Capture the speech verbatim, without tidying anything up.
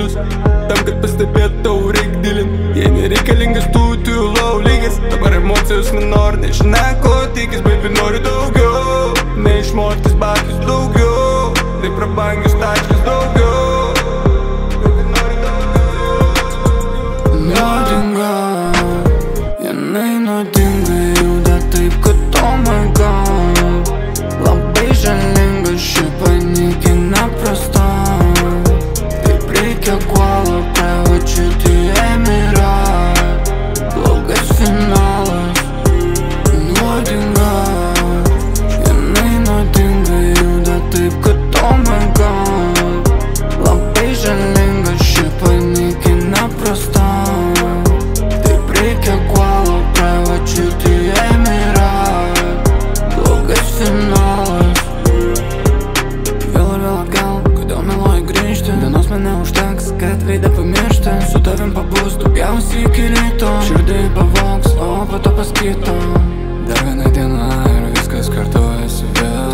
plius. Tam, kad pastebėt tau reik dilint. Jei nereikalingas tų tylau lygis. Dabar emocijos nenori, nežinia ko tikis. Baby nori daugiau, neišmoktis batus daugiau. Tai prabangius taškis daugiau. Baby nori daugiau. Nuodinga, jinai nuodinga, juda taip, kad oh my god. Labai žalinga, ši panikė neprasta. Taip reikia kualo pravačiuti emirat. Blogas finalas. Nuodinga, jinai nuodinga, juda taip, kad oh my god. Labai žalinga, ši panikė neprasta. Taip reikia kualo pravačiuti emirat. Blogas finalas. Vėl ir vėl atgal, kodėl meluoji grįžti? Dienos man neužteks, kad veidą pamiršti. Su tavim pabus daugiausiai iki ryto. Širdį pavogs, o po to pas kitą. Dar viena diena ir viskas kartojasi vėl.